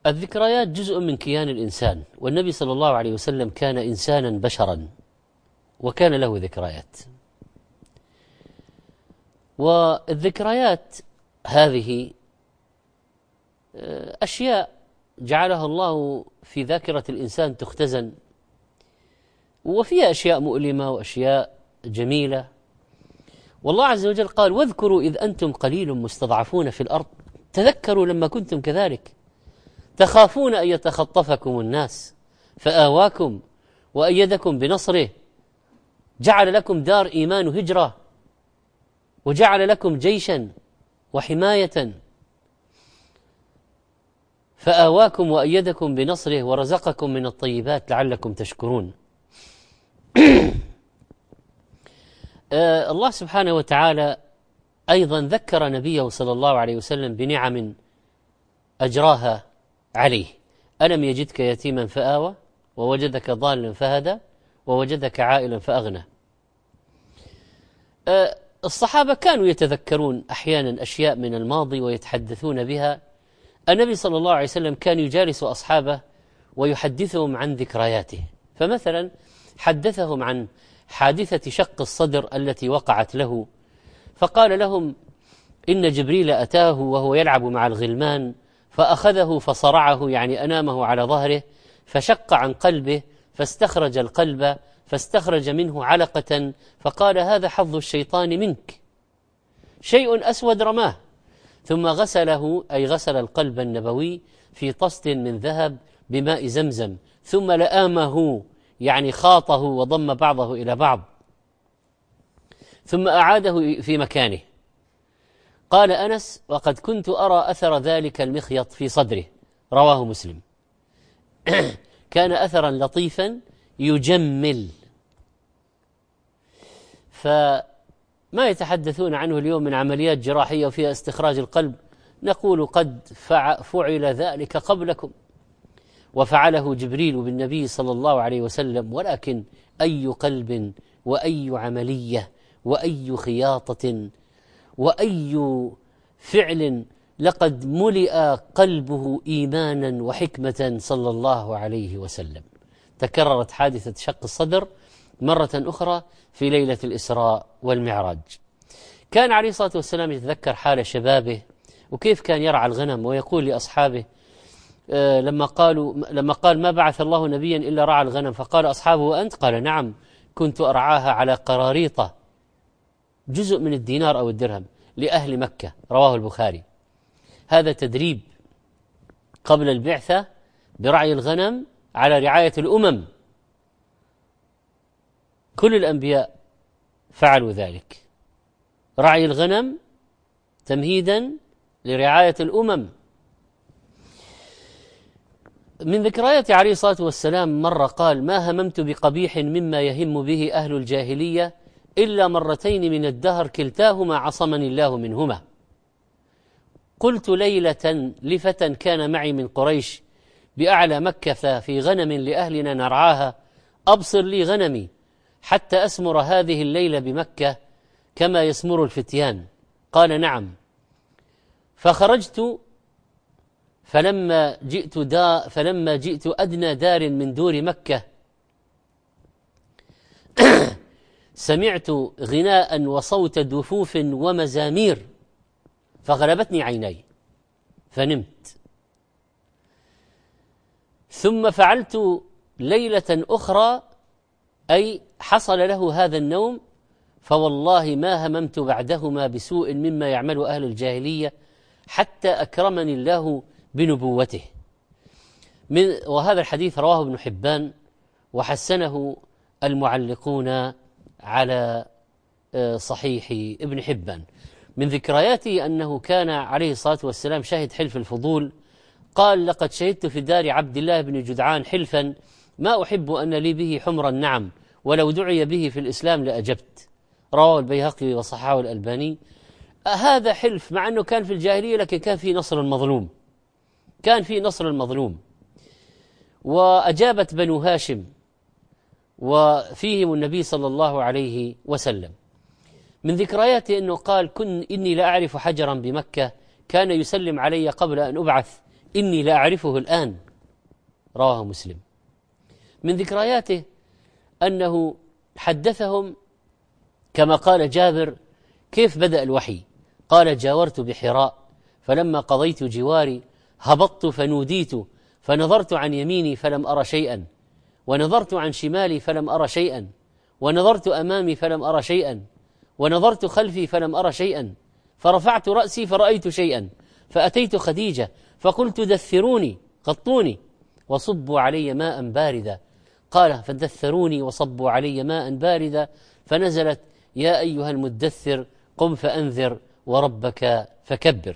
الذكريات جزء من كيان الإنسان، والنبي صلى الله عليه وسلم كان إنسانا بشرا وكان له ذكريات. والذكريات هذه أشياء جعلها الله في ذاكرة الإنسان تختزن، وفيها أشياء مؤلمة وأشياء جميلة. والله عز وجل قال: واذكروا إذ أنتم قليل مستضعفون في الأرض، تذكروا لما كنتم كذلك تخافون أن يتخطفكم الناس فآواكم وأيدكم بنصره، جعل لكم دار إيمان وهجرة، وجعل لكم جيشا وحماية، فآواكم وأيدكم بنصره ورزقكم من الطيبات لعلكم تشكرون. الله سبحانه وتعالى أيضا ذكر نبيه صلى الله عليه وسلم بنعم أجراها عليه: ألم يجدك يتيما فآوى ووجدك ضالا فهدى ووجدك عائلا فأغنى. الصحابة كانوا يتذكرون أحيانا أشياء من الماضي ويتحدثون بها. النبي صلى الله عليه وسلم كان يجالس أصحابه ويحدثهم عن ذكرياته، فمثلا حدثهم عن حادثة شق الصدر التي وقعت له، فقال لهم: إن جبريل أتاه وهو يلعب مع الغلمان فأخذه فصرعه، يعني أنامه على ظهره، فشق عن قلبه فاستخرج القلب فاستخرج منه علقة، فقال: هذا حظ الشيطان منك، شيء أسود رماه، ثم غسله، أي غسل القلب النبوي، في طست من ذهب بماء زمزم، ثم لآمه، يعني خاطه وضم بعضه إلى بعض، ثم أعاده في مكانه. قال أنس: وقد كنت أرى أثر ذلك المخيط في صدره، رواه مسلم. كان أثرا لطيفا يجمل، فما يتحدثون عنه اليوم من عمليات جراحية وفيها استخراج القلب، نقول قد فعل ذلك قبلكم وفعله جبريل بالنبي صلى الله عليه وسلم، ولكن أي قلب وأي عملية وأي خياطة وأي فعل لقد ملئ قلبه إيمانا وحكمة صلى الله عليه وسلم. تكررت حادثة شق الصدر مرة أخرى في ليلة الإسراء والمعراج. كان عليه الصلاة والسلام يتذكر حال شبابه وكيف كان يرعى الغنم، ويقول لأصحابه لما قال: ما بعث الله نبيا إلا رعى الغنم، فقال أصحابه: وأنت؟ قال: نعم، كنت أرعاها على قراريطة، جزء من الدينار أو الدرهم، لأهل مكة، رواه البخاري. هذا تدريب قبل البعثة برعي الغنم على رعاية الأمم، كل الأنبياء فعلوا ذلك، رعي الغنم تمهيدا لرعاية الأمم. من ذكريات عليه الصلاة والسلام مرة قال: ما هممت بقبيح مما يهم به أهل الجاهلية إلا مرتين من الدهر كلتاهما عصمني الله منهما. قلت ليلة لفتى كان معي من قريش بأعلى مكة في غنم لأهلنا نرعاها: أبصر لي غنمي حتى أسمر هذه الليلة بمكة كما يسمر الفتيان. قال: نعم. فخرجت فلما جئت أدنى دار من دور مكة سمعت غناء وصوت دفوف ومزامير، فغلبتني عيني فنمت. ثم فعلت ليلة أخرى، أي حصل له هذا النوم، فوالله ما هممت بعدهما بسوء مما يعمل أهل الجاهلية حتى أكرمني الله بنبوته. وهذا الحديث رواه ابن حبان وحسنه المعلقون على صحيح ابن حبان. من ذكرياته أنه كان عليه الصلاة والسلام شهد حلف الفضول، قال: لقد شهدت في دار عبد الله بن جدعان حلفا ما أحب أن لي به حمر النعم، ولو دعي به في الإسلام لأجبت، رواه البيهقي وصححه الألباني. هذا حلف مع أنه كان في الجاهلية، لكن كان في نصر المظلوم، كان في نصر المظلوم. وأجابت بنو هاشم وفيهم النبي صلى الله عليه وسلم. من ذكرياته أنه قال: إني لا أعرف حجرا بمكة كان يسلم علي قبل أن أبعث إني لأعرفه الآن. رواه مسلم. من ذكرياته أنه حدثهم كما قال جابر كيف بدأ الوحي. قال: جاورت بحراء، فلما قضيت جواري هبطت فنوديت، فنظرت عن يميني فلم أر شيئا، ونظرت عن شمالي فلم أر شيئا، ونظرت أمامي فلم أر شيئا، ونظرت خلفي فلم أر شيئا، فرفعت رأسي فرأيت شيئا، فأتيت خديجة فقلت: دثروني، غطوني وصبوا علي ماء باردا. قال: فدثروني وصبوا علي ماء باردا، فنزلت: يا أيها المدثر قم فأنذر وربك فكبر.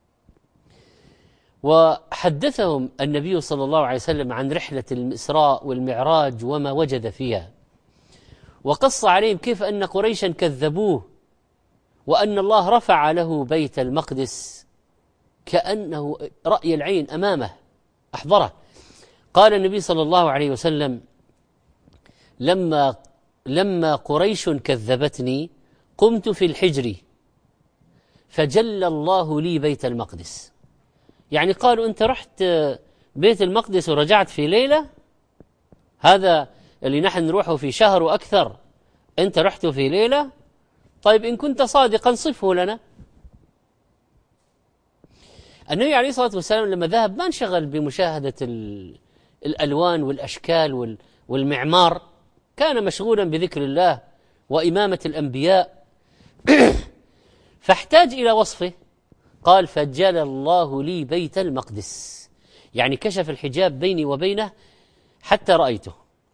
وحدثهم النبي صلى الله عليه وسلم عن رحلة الإسراء والمعراج وما وجد فيها، وقص عليهم كيف أن قريشا كذبوه، وأن الله رفع له بيت المقدس كأنه رأي العين أمامه أحضره. قال النبي صلى الله عليه وسلم: لما قريش كذبتني قمت في الحجر فجل الله لي بيت المقدس. يعني قالوا: أنت رحت بيت المقدس ورجعت في ليلة؟ هذا اللي نحن نروحه في شهر وأكثر، أنت رحت في ليلة؟ طيب إن كنت صادقا صفه لنا. النبي عليه الصلاة والسلام لما ذهب ما انشغل بمشاهدة الألوان والأشكال والمعمار، كان مشغولا بذكر الله وإمامة الأنبياء فاحتاج إلى وصفه. قال: فجل الله لي بيت المقدس، يعني كشف الحجاب بيني وبينه حتى رأيته،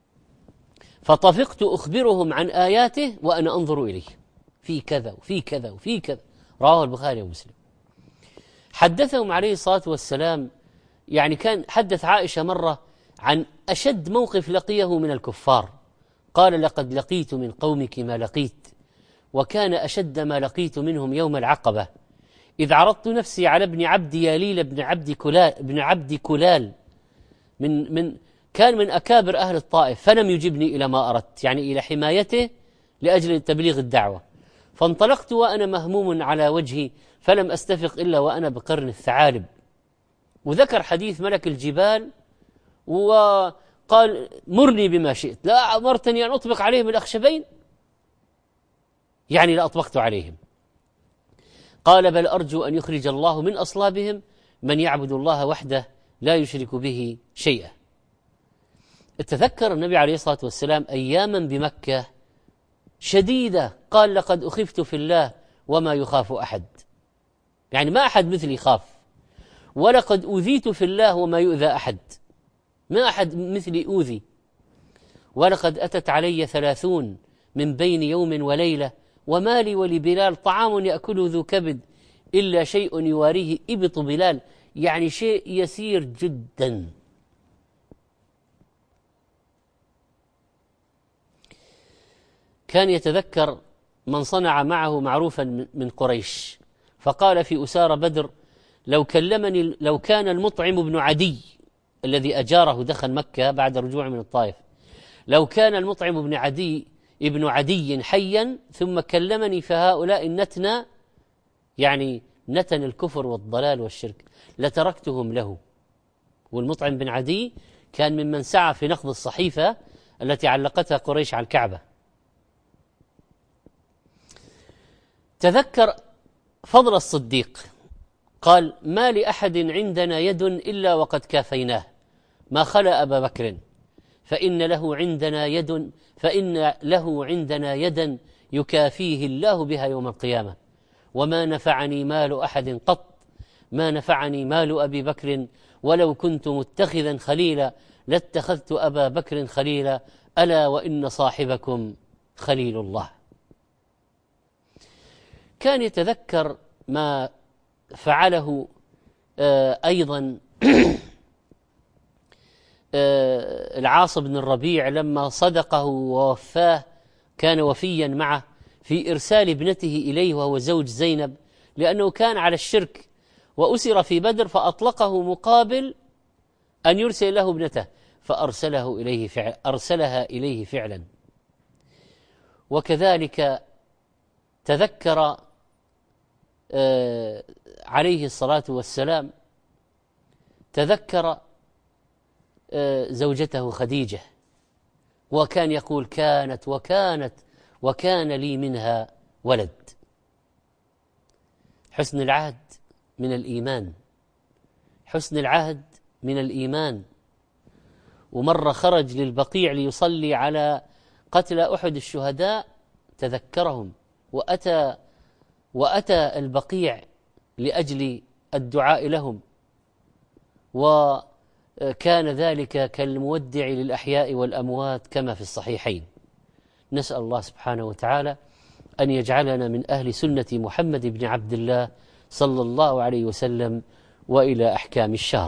فطفقت أخبرهم عن آياته وأنا أنظر إليه في كذا وفي كذا وفي كذا. رواه البخاري ومسلم. حدثهم عليه الصلاة والسلام، يعني كان حدث عائشة مرة عن أشد موقف لقيه من الكفار. قال: لقد لقيت من قومك ما لقيت، وكان أشد ما لقيت منهم يوم العقبة، إذ عرضت نفسي على ابن عبد ياليل بن عبد كلال كان من أكابر أهل الطائف، فلم يجبني إلى ما أردت، يعني إلى حمايته لأجل تبليغ الدعوة. فانطلقت وأنا مهموم على وجهي، فلم أستفق إلا وأنا بقرن الثعالب. وذكر حديث ملك الجبال وقال: مرني بما شئت، لا أمرتني أن أطبق عليهم الأخشبين؟ يعني لا أطبقت عليهم. قال: بل أرجو أن يخرج الله من أصلابهم من يعبد الله وحده لا يشرك به شيئا. تذكر النبي عليه الصلاة والسلام أياما بمكة شديدة، قال: لقد أخفت في الله وما يخاف أحد، يعني ما أحد مثلي خاف، ولقد أوذيت في الله وما يؤذى أحد، ما أحد مثلي أوذي، ولقد أتت علي 30 من بين يوم وليلة، وما لي ولبلال طعام يأكله ذو كبد إلا شيء يواريه إبط بلال، يعني شيء يسير جدا. كان يتذكر من صنع معه معروفا من قريش، فقال في أسار بدر: لو كان المطعم بن عدي الذي أجاره دخل مكة بعد رجوع من الطائف، لو كان المطعم ابن عدي حيا ثم كلمني فهؤلاء النتنى، يعني نتن الكفر والضلال والشرك، لتركتهم له. والمطعم بن عدي كان ممن سعى في نقض الصحيفة التي علقتها قريش على الكعبة. تذكر فضل الصديق، قال: ما لأحد عندنا يد إلا وقد كافيناه، ما خلا أبا بكر، فإن له عندنا يدا يكافيه الله بها يوم القيامة، وما نفعني مال أحد قط، ما نفعني مال أبي بكر، ولو كنت متخذا خليلا لاتخذت أبا بكر خليلا، ألا وإن صاحبكم خليل الله. كان يتذكر ما فعله أيضا العاص بن الربيع لما صدقه ووفاه، كان وفيا معه في إرسال ابنته إليه وهو زوج زينب، لأنه كان على الشرك وأسر في بدر، فأطلقه مقابل أن يرسل له ابنته، أرسلها إليه فعلا. وكذلك تذكر عليه الصلاة والسلام تذكر زوجته خديجة، وكان يقول: كانت وكان لي منها ولد. حسن العهد من الإيمان، حسن العهد من الإيمان. ومرة خرج للبقيع ليصلي على قتلى أحد الشهداء، تذكرهم وأتى البقيع لأجل الدعاء لهم، وكان ذلك كالمودع للأحياء والأموات كما في الصحيحين. نسأل الله سبحانه وتعالى أن يجعلنا من أهل سنة محمد بن عبد الله صلى الله عليه وسلم وإلى أحكام الشهر.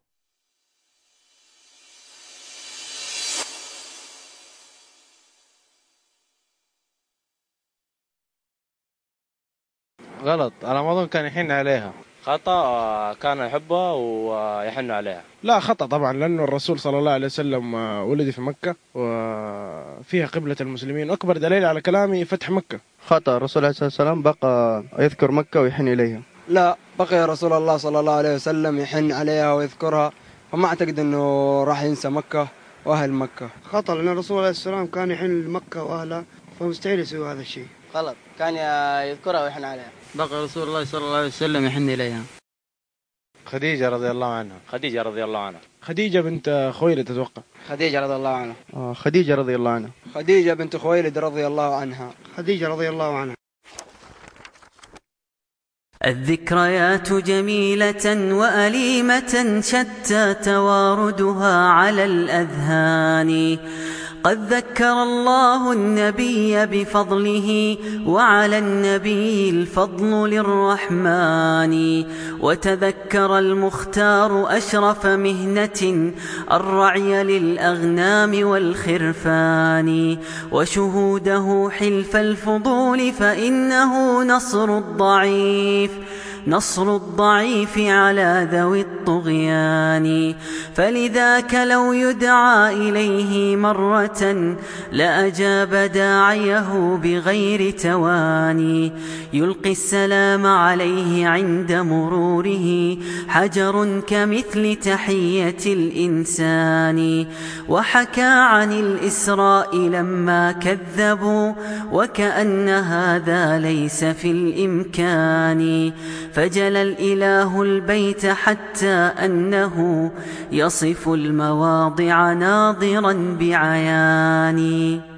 غلط، رمضان كان يحن عليها. خطأ، كان يحبها ويحن عليها. لا، خطأ طبعا، لأنه الرسول صلى الله عليه وسلم ولد في مكة وفيها قبلة المسلمين، أكبر دليل على كلامي فتح مكة. خطأ، الرسول عليه الصلاة والسلام بقى يذكر مكة ويحن إليها. لا، بقي رسول الله صلى الله عليه وسلم يحن عليها ويذكرها، فما أعتقد أنه راح ينسى مكة وأهل مكة. خطأ، لأن الرسول عليه السلام كان يحن لمكة وأهلها، فمستحيل يسوي هذا الشيء. غلط، كان يذكرها ويحن عليها. بقى رسول الله صلى الله عليه وسلم يحن إليها. خديجة رضي الله عنها. خديجة رضي الله عنها. خديجة بنت خويلد أتوقع. خديجة رضي الله عنها. خديجة رضي الله عنها. خديجة بنت خويلد رضي الله عنها. خديجة رضي الله عنها. الذكريات جميلة وأليمة شتى تواردها على الأذهان. قد ذكر الله النبي بفضله، وعلى النبي الفضل للرحمن. وتذكر المختار أشرف مهنة، الرعي للأغنام والخرفان. وشهوده حلف الفضول، فإنه نصر الضعيف على ذوي الطغيان. فلذاك لو يدعى إليه مرة، لأجاب داعيه بغير تواني. يلقي السلام عليه عند مروره، حجر كمثل تحية الإنسان. وحكى عن الإسراء لما كذبوا، وكأن هذا ليس في الإمكان. فجل الإله البيت حتى أنه يصف المواضع ناظرا بعيان.